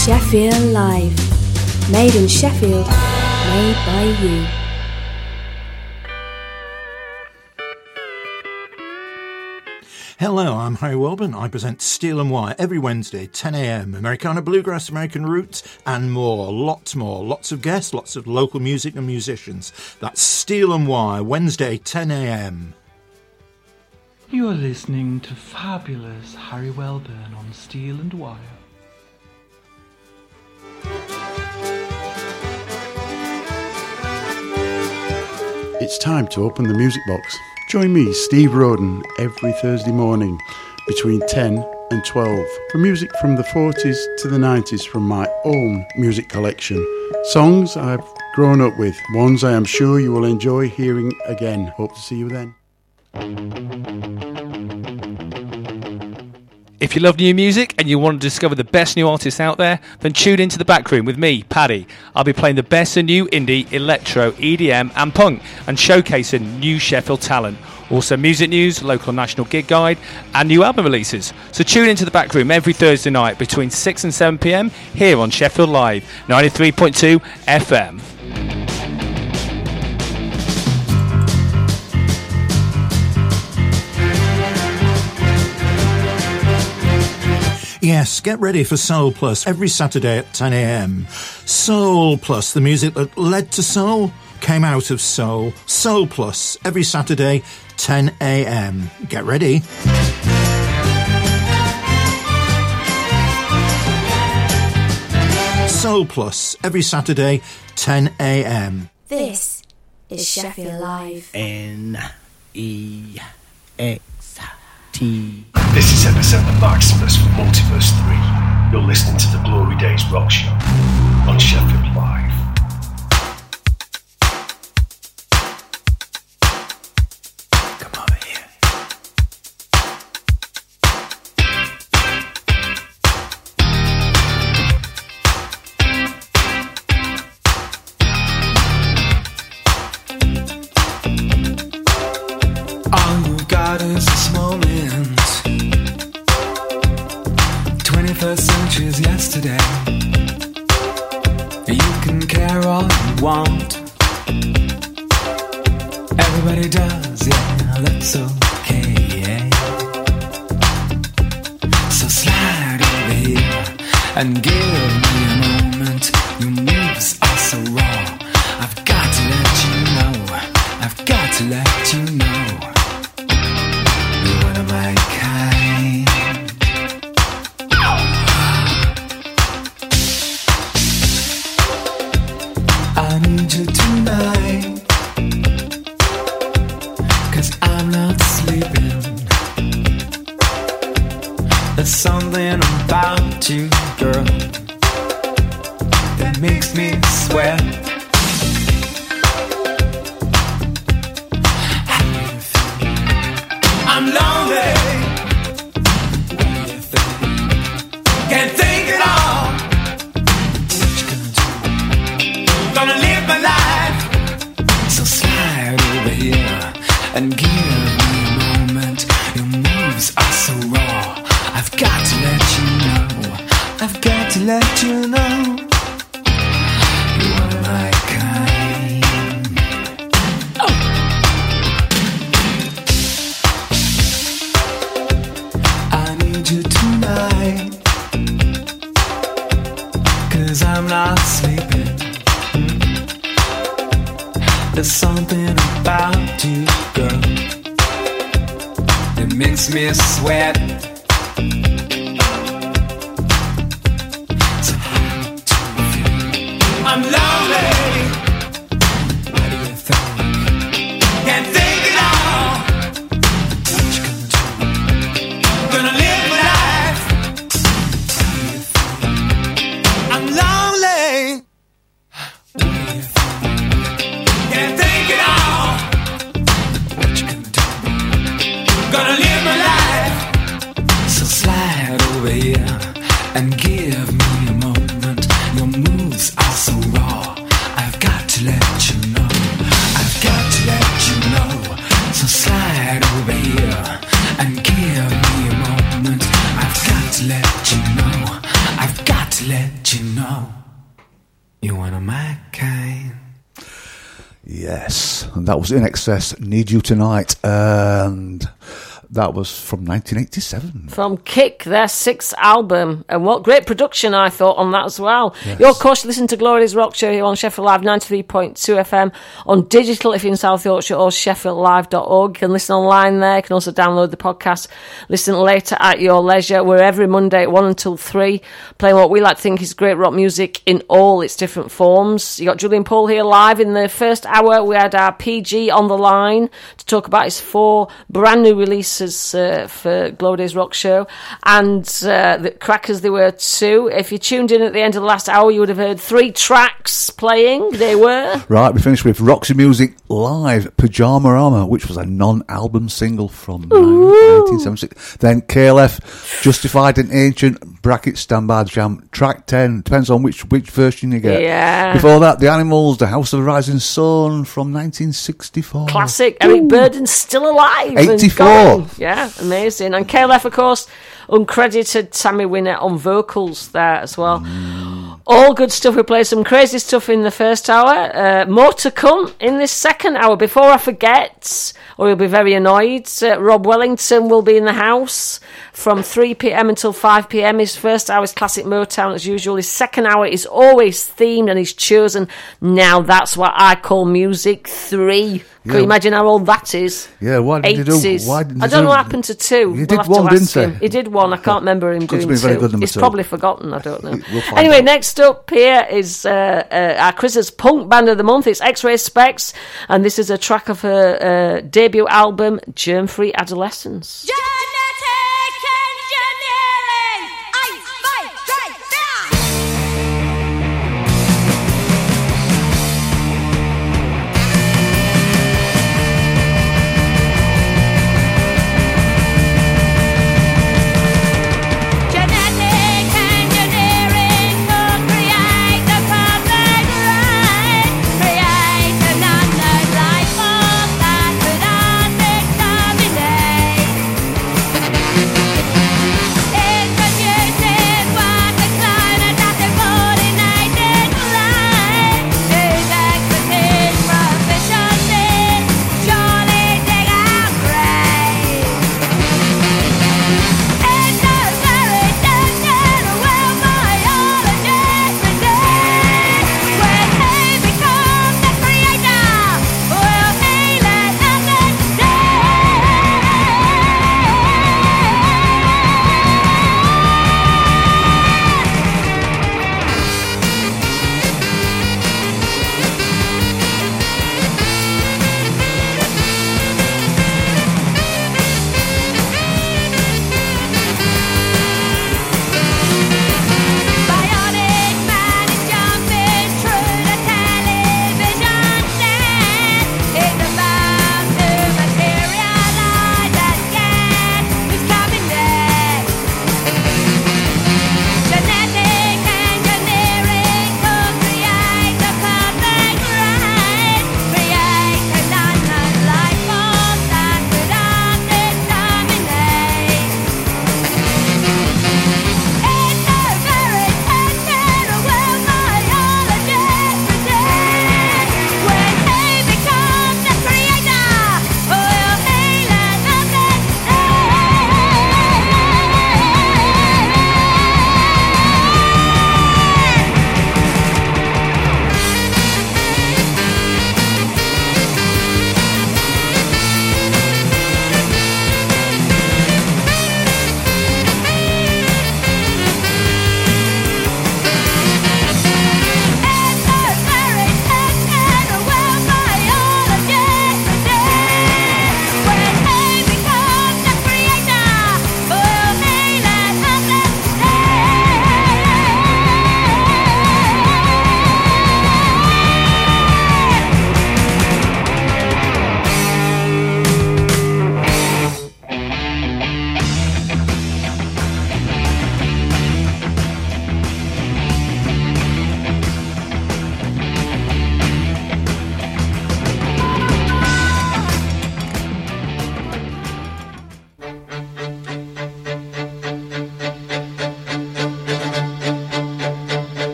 Sheffield Live. Made in Sheffield, made by you. Hello, I'm Harry Welburn. I present Steel and Wire every Wednesday, 10 a.m. Americana Bluegrass, American Roots, and more. Lots more. Lots of guests, lots of local music and musicians. That's Steel and Wire, Wednesday, 10 a.m. You are listening to fabulous Harry Welburn on Steel and Wire. It's time to open the music box. Join me, Steve Roden, every Thursday morning between 10 and 12 for music from the 40s to the 90s from my own music collection. Songs I've grown up with, ones I am sure you will enjoy hearing again. Hope to see you then. If you love new music and you want to discover the best new artists out there, then tune into The Back Room with me, Paddy. I'll be playing the best of new indie, electro, EDM and punk and showcasing new Sheffield talent. Also music news, local national gig guide and new album releases. So tune into The Back Room every Thursday night between 6 and 7 p.m. here on Sheffield Live, 93.2 FM. Yes, get ready for Soul Plus every Saturday at 10 a.m. Soul Plus, the music that led to soul, came out of soul. Soul Plus every Saturday, 10 a.m. Get ready. Soul Plus every Saturday, 10 a.m. This is Sheffield Live. N-E-X-T. This is Epicenter Maximus from Multiverse 3. You're listening to the Glory Days Rock Show on Sheffield Live. Come over here. All you got is this moment. 21st century's yesterday. You can care all you want. Everybody does, yeah, that's okay. So slide over here and give me a moment. Your moves are so raw. I've got to let you know. I've got to let you know. You're one of my kind. I need you tonight, 'cause I'm not sleeping. There's something about you, girl, that makes me sweat. I'm lonely. What do you think? Can't think at all. What you gonna do? Gonna live my life. So slide over here and give me a moment. Your moves are so raw. I've got to let you know. I've got to let you know. You're one of my kind. I need you tonight, 'cause I'm not sleeping. There's something about you, girl, that makes me sweat. So how do you feel? I'm lonely. What do you think? Can't think at all. What you gonna do? Gonna live my life. How do you feel? I'm lonely. What do you think? Can't think at all. What you gonna do? Gonna live my life. So slide over here and give me a moment. Your moves are so raw. I've got to let you know. I've got to let you know. So slide over here and give me a moment. I've got to let you know. I've got to to let you know you're one of my kind. Yes, and that was In Excess, Need You Tonight, and that was from 1987. From Kick, their 6th album. And what great production, I thought, on that as well. Yes. You're, of course, listening to Glory Days Rock Show here on Sheffield Live 93.2 FM, on digital if you're in South Yorkshire, or sheffieldlive.org. You can listen online there. You can also download the podcast, listen later at your leisure. We're every Monday at 1 until 3, playing what we like to think is great rock music in all its different forms. You got Julian Paul here live. In the first hour, we had our PG on the line to talk about his 4 brand new releases for Glory Days Rock Show, and the crackers they were too. If you tuned in at the end of the last hour, you would have heard 3 tracks playing. They were right. We finished with Roxy Music Live, Pyjama Armour, which was a non-album single from 1976. Then KLF, Justified and Ancient, bracket Stand By the Jam, track 10. Depends on which version you get. Yeah. Before that, The Animals, The House of the Rising Sun from 1964. Classic. Eric Burden's still alive. 84. Yeah, amazing. And KLF, of course, uncredited Tammy Wynette on vocals there as well. All good stuff. We played some crazy stuff in the first hour. More to come in this second hour. Before I forget, or you'll be very annoyed, Rob Wellington will be in the house from 3 p.m. until 5 p.m. His first hour is classic Motown as usual. His second hour is always themed, and he's chosen Now That's What I Call Music 3. Can you imagine how old that is? Yeah, why did 80s. you do? Why didn't I don't know what happened to 2. He did one, didn't he? He did one. I can't remember him doing 2. Very good, He's 2. probably forgotten. I don't know. We'll find Anyway, out. next up here is our Chris's Punk Band of the Month. It's X-Ray Specs, and this is a track of her debut album, Germ-Free Adolescence. Create an unknown life form that could all exterminate.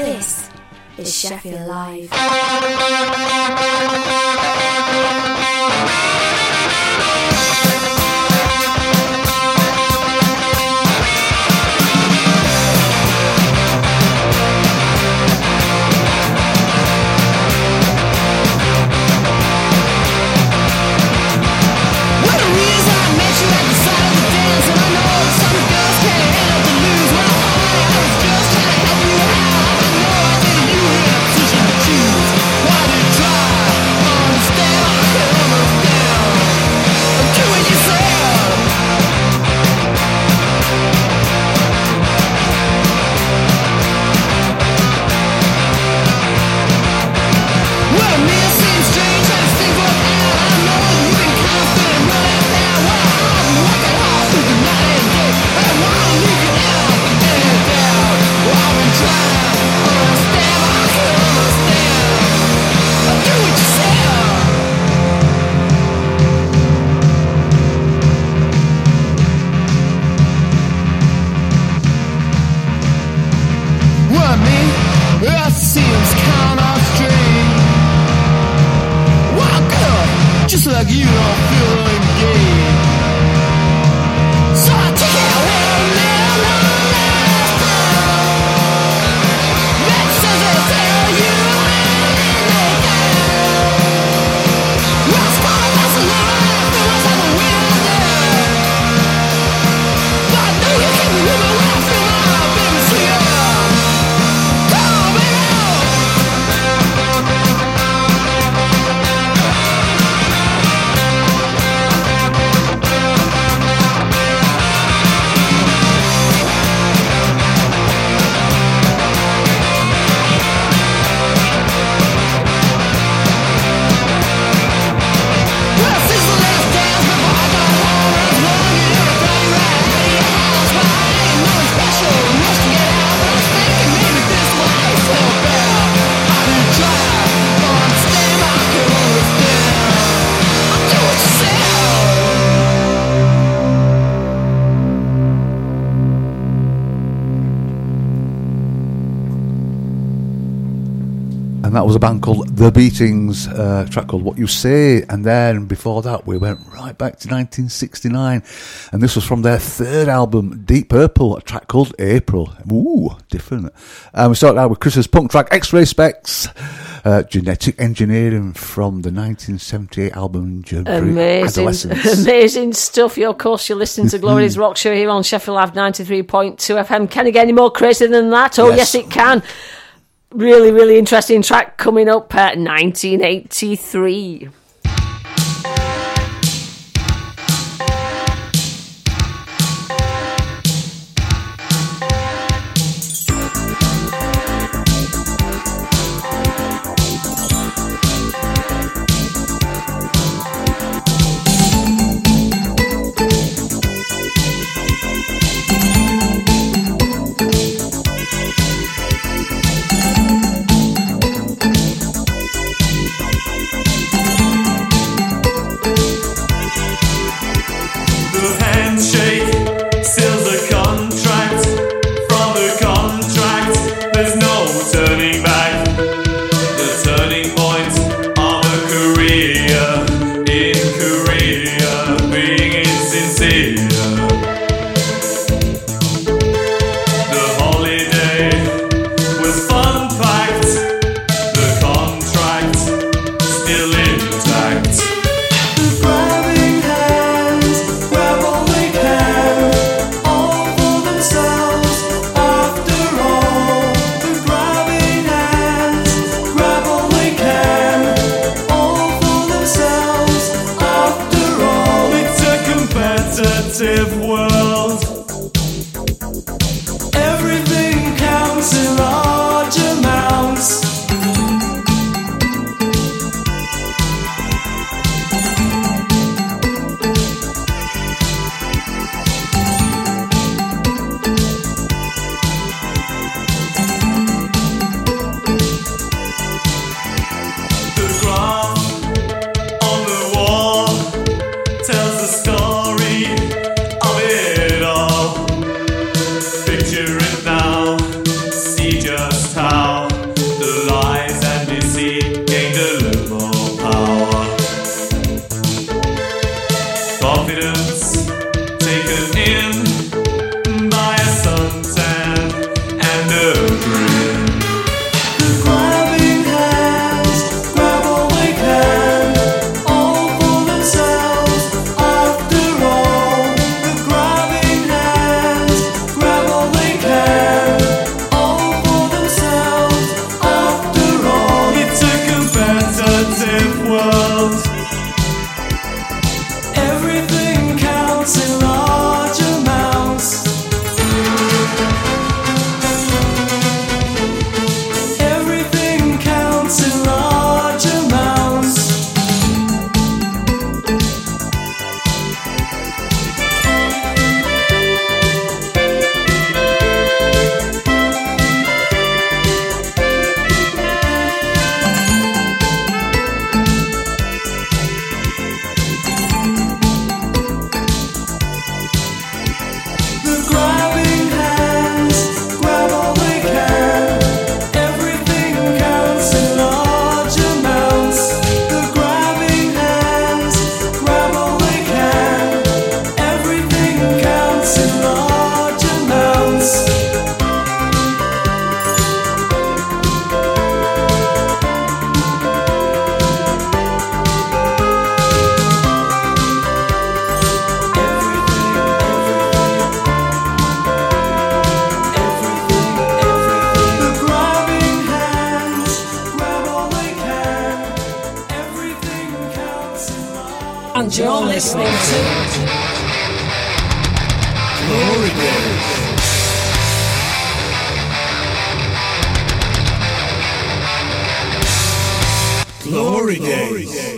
This is Sheffield Live. Just like you don't feel like gay. So I take it away now. That says I tell you what's coming, that's a lie. I feel myself a winner. But I know you can't believe it when I feel my baby sweet. Come on, And that was a band called The Beatings, a track called What You Say. And then before that, we went right back to 1969. And this was from their third album, Deep Purple, a track called April. Ooh, different. We started out with Chris's punk track, X-Ray Specs, Genetic Engineering from the 1978 album Amazing stuff. Of course, you're listening to Glory's Rock Show here on Sheffield Live 93.2 FM. Can it get any more crazy than that? Oh, yes it can. Really, really interesting track coming up at 1983. And you're listening to Glory Days. Glory Days.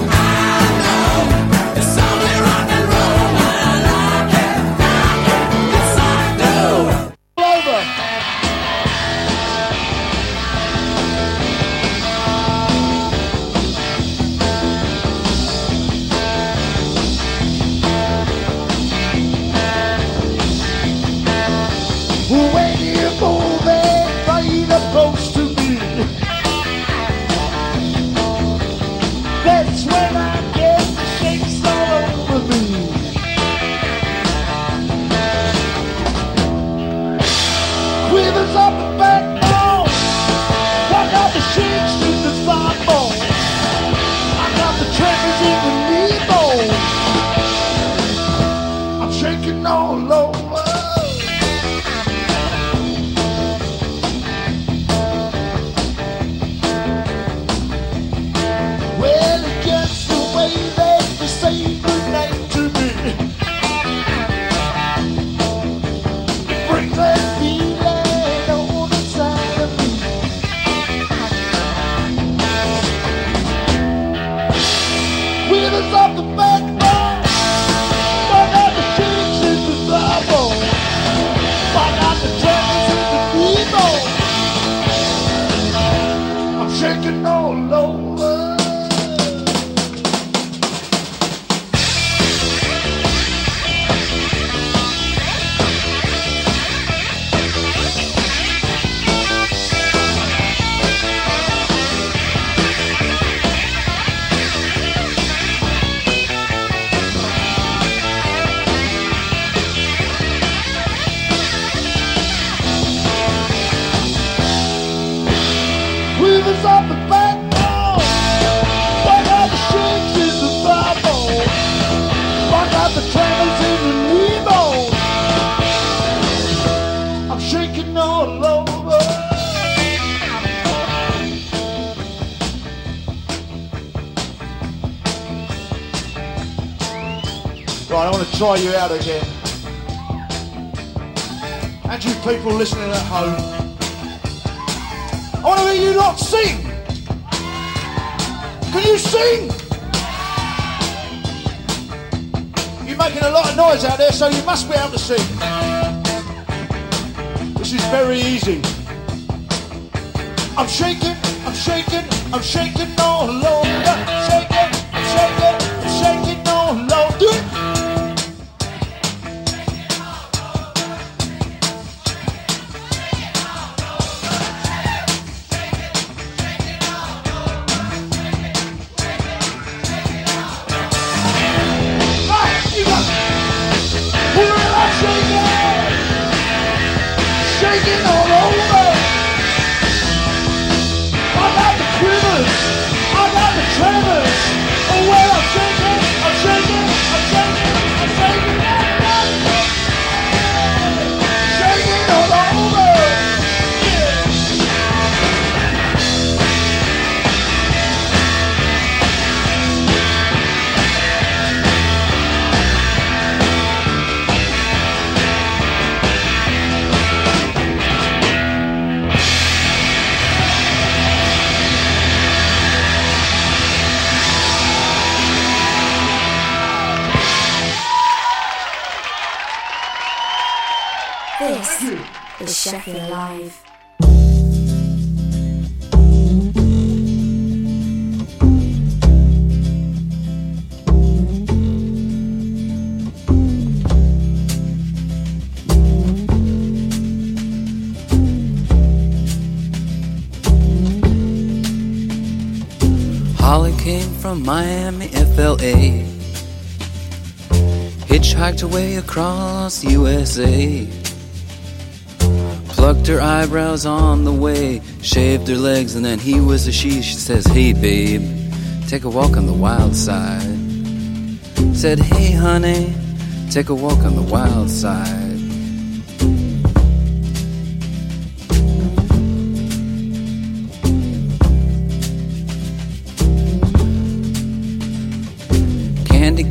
Right, I want to try you out again. And you people listening at home, I want to hear you lot sing. Can you sing? You're making a lot of noise out there, so you must be able to sing. This is very easy. I'm shaking, I'm shaking, I'm shaking all over. Shaking, I'm shaking, I'm shaking all over. Do it. Shaking all over. I got the quivers, I got the tremors. Oh well, I'm shaking, I'm shaking, I'm shaking, I'm shaking, shaking all over. This is Sheffield Live. Holly came from Miami, FLA, hitchhiked away across USA, plucked her eyebrows on the way, shaved her legs, and then he was a she. She says, hey babe, take a walk on the wild side. Said, hey honey, take a walk on the wild side. Candy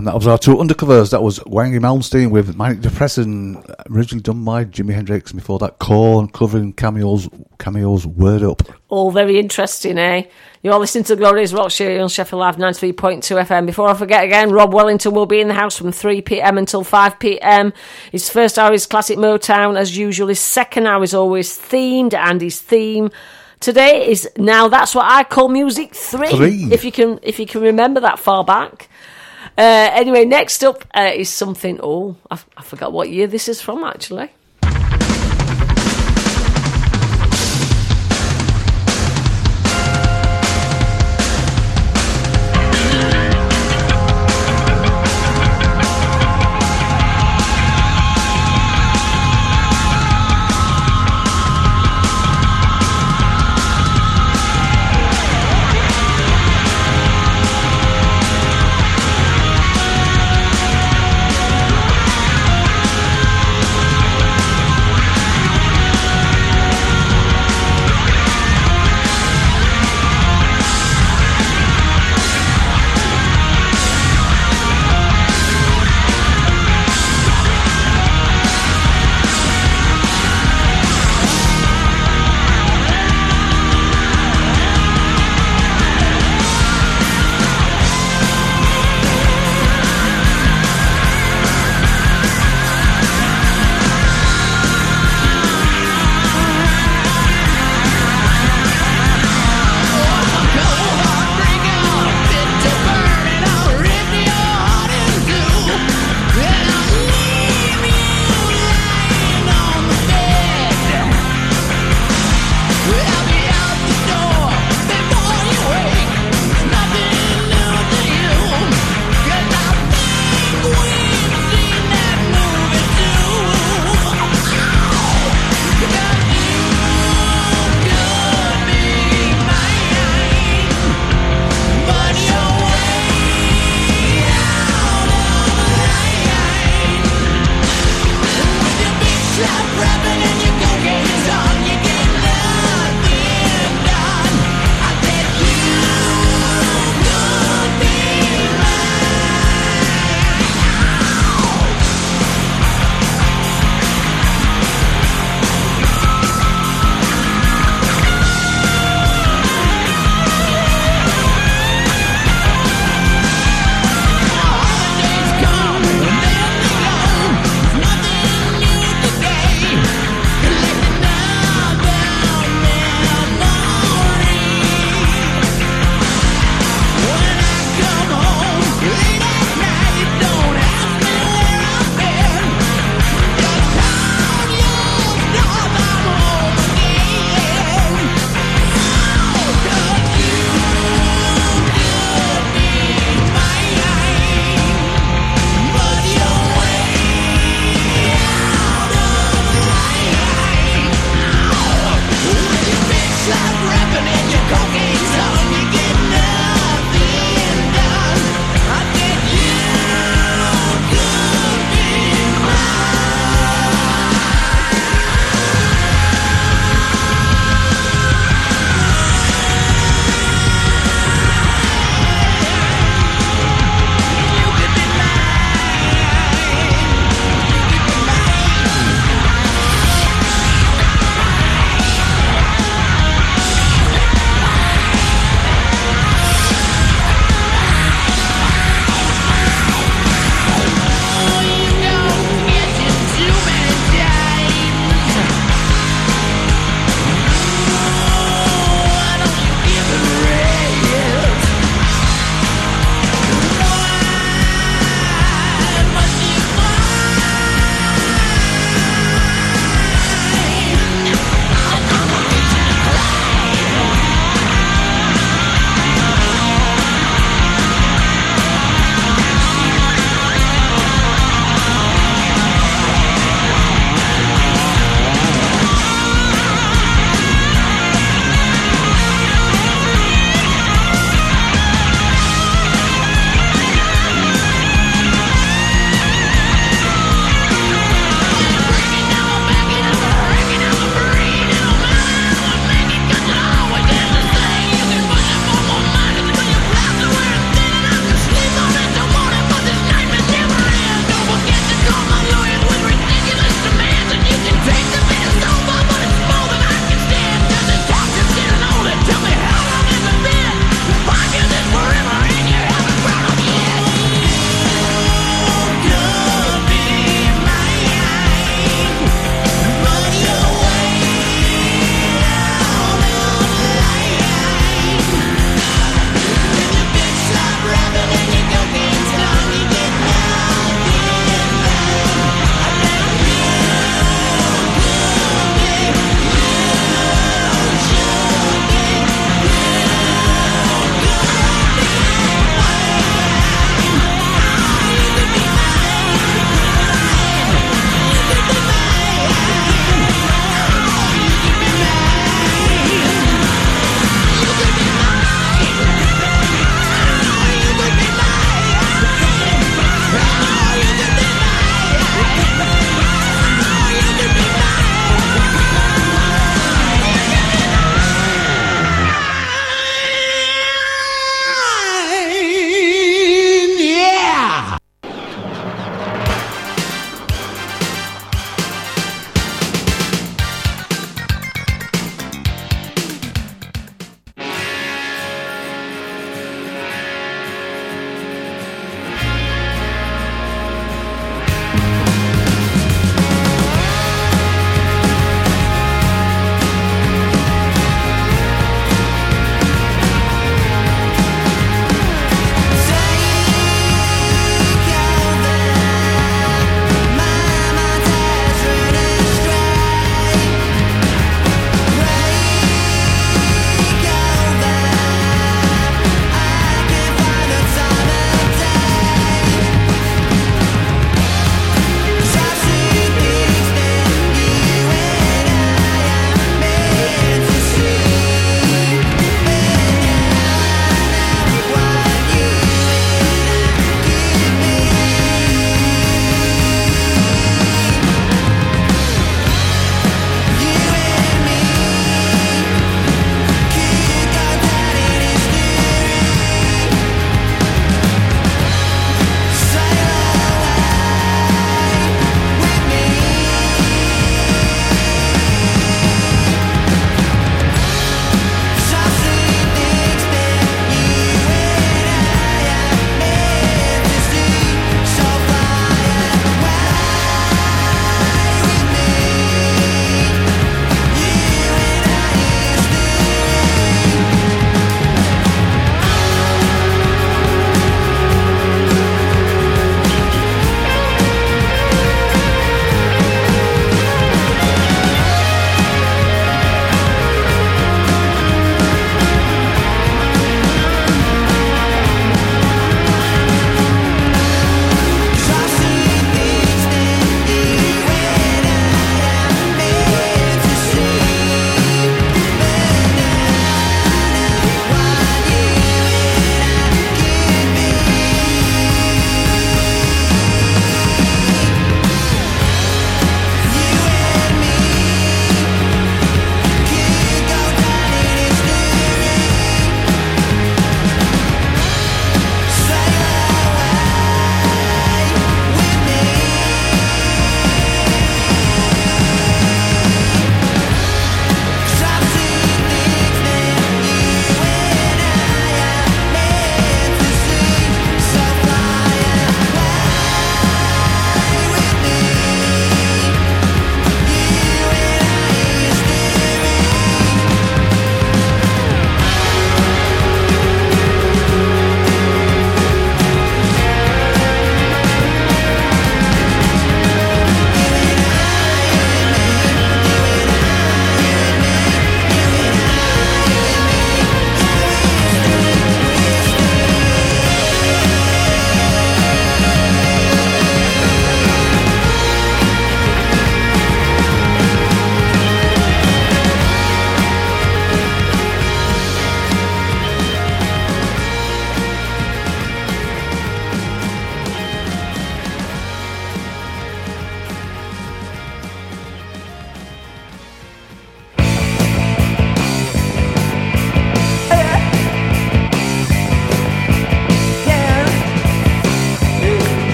And that was our two undercovers. That was Wangy Malmsteen with Manic Depressing, originally done by Jimi Hendrix. And before that, Korn covering Cameo's Word Up. All very interesting, eh? You're listening to the Glorious Rock Show on Sheffield Live 93.2 FM. Before I forget again, Rob Wellington will be in the house from 3 p.m. until 5 p.m. His first hour is classic Motown, as usual. His second hour is always themed, and his theme today is Now That's What I Call Music 3. If you can remember that far back. Anyway, next up is something. I forgot what year this is from, actually.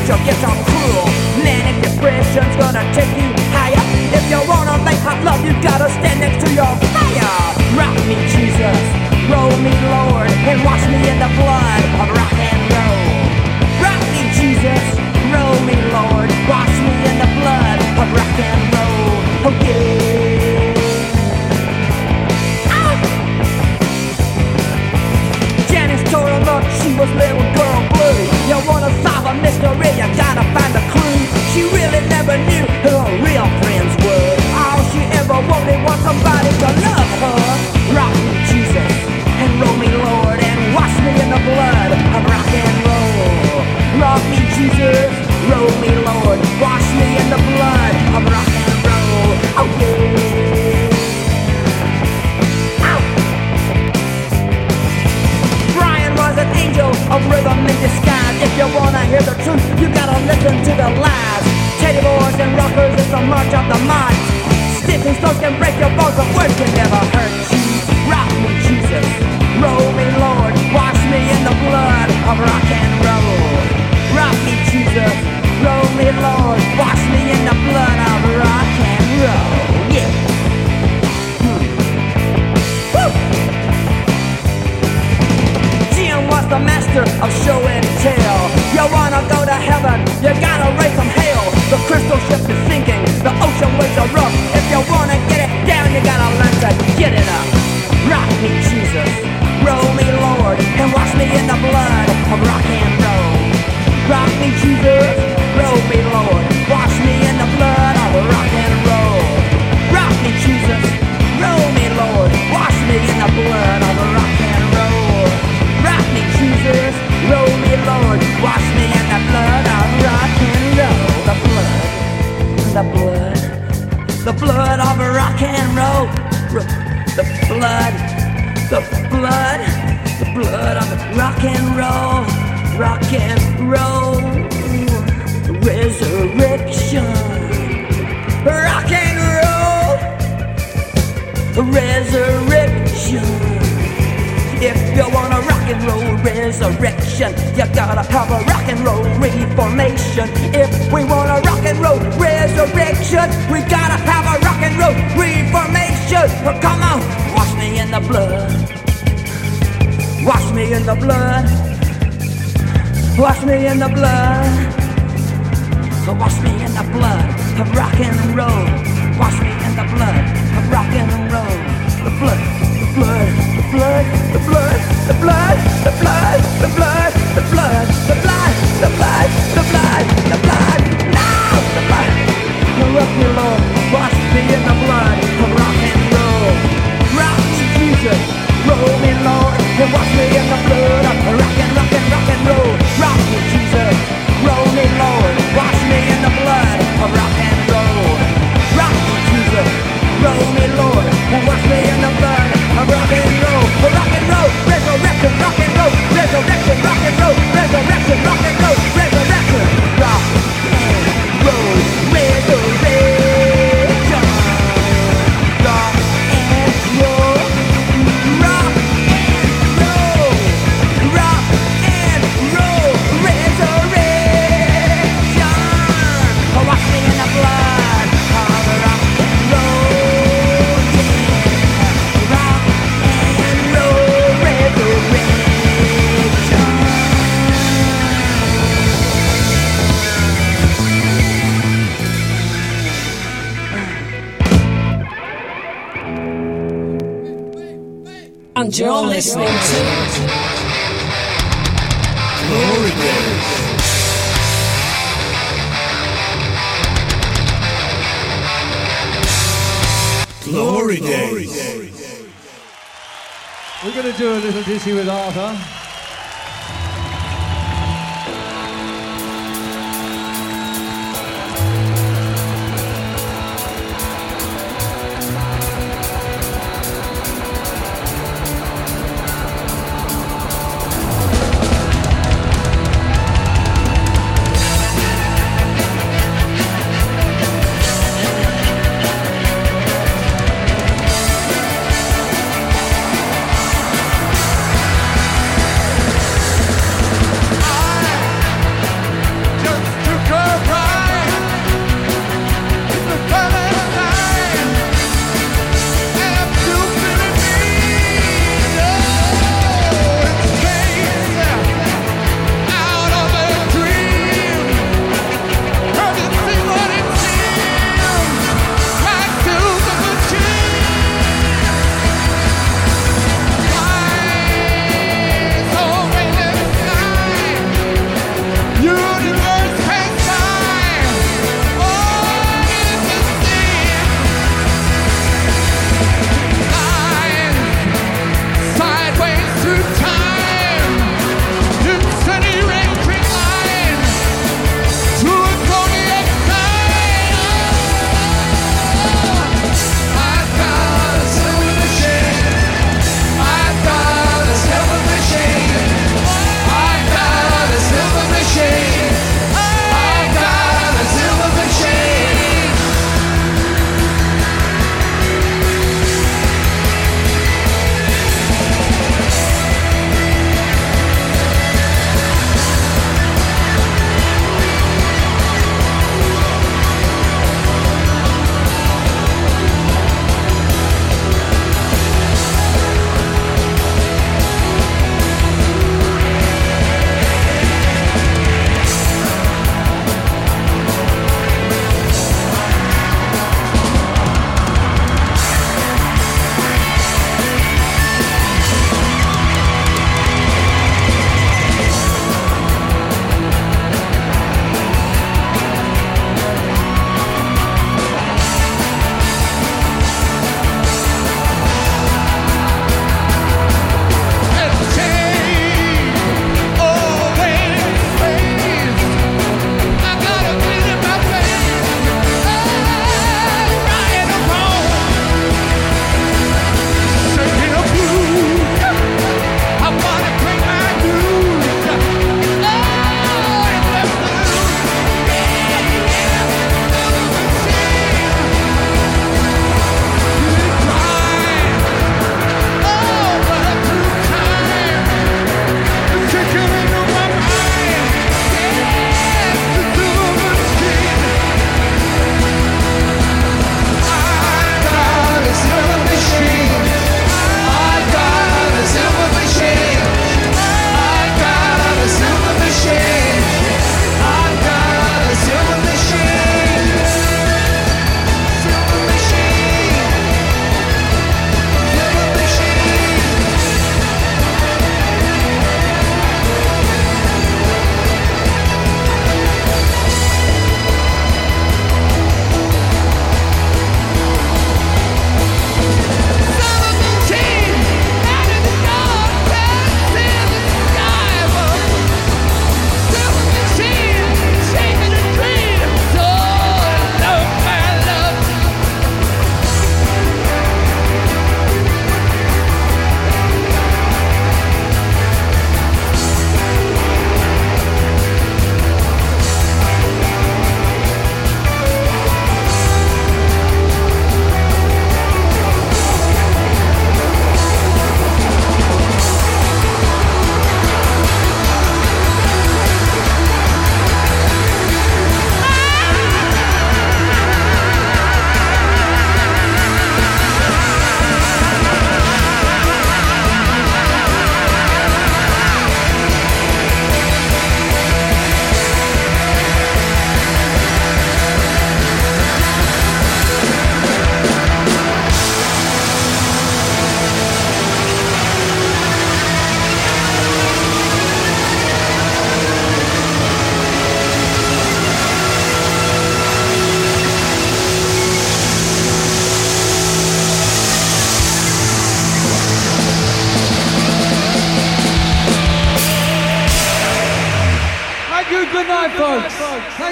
social gets all cruel. Manic depression's gonna take you higher. If you wanna make hot love, you gotta stand next to your fire. Rock me, Jesus, roll me, Lord, and wash me in the blood of rock and roll. Rock me, Jesus, roll me, Lord, wash me in the blood of rock and roll. Oh yeah. Ah! Janice told her look, she was little girl blue. You wanna solve a mystery, you gotta find a clue. She really never knew who her real friends were. All she ever wanted was somebody to love her. Rock me, Jesus, and roll me, Lord, and wash me in the blood of rock and roll. Rock me, Jesus, roll me, Lord, wash me in the blood of rock and roll. Oh yeah. Ow. Brian was an angel of rhythm in disguise. If you wanna hear the truth, you gotta listen to the lies. Teddy boys and rockers, it's a march of the minds. Sticks and stones can break your bones, but words can never hurt you. Rock me, Jesus, roll me, Lord, wash me in the blood of rock and roll. Rock me, Jesus, roll me, Lord, wash me in the blood of rock and roll. Yeah. Woo! Jim was the master of show and tell. You wanna go to heaven, you gotta raise from hell. The crystal ship is sinking, the ocean waves are rough. If you wanna get it down, you gotta learn to get it up. Rock me, Jesus, roll me, Lord, and wash me in the blood of rock and roll. Rock me, Jesus, roll me, Lord, wash me in the blood of rock and roll. Rock me, Jesus, roll me, Lord, wash me in the blood of rock and roll. Rock me, Jesus, roll me, Lord, wash me in the blood of rock and roll. The blood, the blood, the blood of rock and roll. The blood, the blood, the blood of rock and roll. Rock and roll, resurrection. Rock and roll, resurrection. If you want a rock and roll resurrection, you gotta have a rock and roll reformation. If we want a rock and roll resurrection, we gotta have a rock and roll reformation. Oh, come on, wash me in the blood. Wash me in the blood. Wash me in the blood. Wash me in the blood of rock and roll. Wash me in the blood of rock and roll. The blood, the blood, the blood, the blood, the blood, the blood, the blood, the blood, the blood, the blood, the blood, the blood, no, the blood. Rock me, Lord, wash me in the blood of rock and roll. Rock me, Jesus, roll me, Lord, and wash me in the blood of rock and rock and rock and roll. Rock me, Jesus, roll me, Lord, wash me in the blood of rock and roll. Rock me, Jesus, roll me, Lord, and wash me in the blood of rock and roll. Rock and roll, resurrection, rock and roll, resurrection, rock and roll, resurrection, rock and roll, resurrection, rock and roll, resurrection, rock and roll, rock and roll, rock and roll, resurrection. Wash me in the blood of rock and roll, yeah. Rock and roll, resurrection. And you're listening to Glory Days. Glory Days. We're going to do a little ditty with Arthur.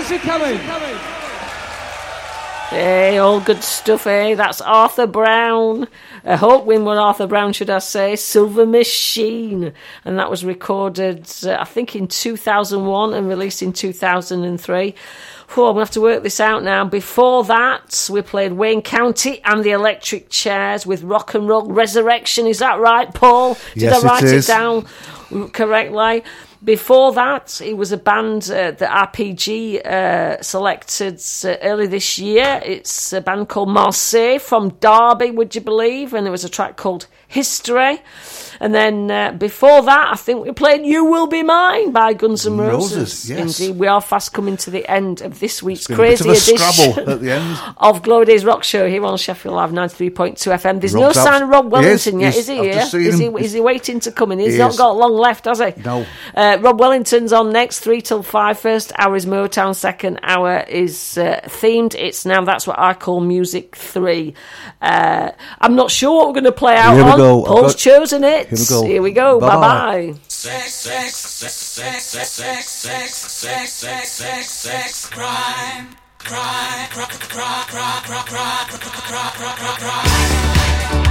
How's it coming? Hey, all good stuff, eh? That's Arthur Brown. Hawkwind with Arthur Brown, should I say. Silver Machine. And that was recorded, I think, in 2001 and released in 2003. Oh, I'm going to have to work this out now. Before that, we played Wayne County and the Electric Chairs with Rock and Roll Resurrection. Is that right, Paul? Did I write it down correctly? Before that, it was a band that RPG selected early this year. It's a band called Marseille from Derby, would you believe? And there was a track called History. And then before that, I think we played You Will Be Mine by Guns N' Roses. Yes. Indeed, we are fast coming to the end of this week's It's been crazy a bit of a edition scrabble at the end. of Glory Days Rock Show here on Sheffield Live 93.2 FM. There's Rob's no sign of Rob Wellington yet, Yes, is he I've here? just seen him. Is he waiting to come in? He's He not is. got long left, has he? No. Rob Wellington's on next, 3 till 5. First hour is Motown, second hour is themed. It's now That's What I Call Music 3. I'm not sure what we're going to play out Here we on. go. Paul's chosen it. Here we go. Bye-bye. Bye-bye. Sex, crime.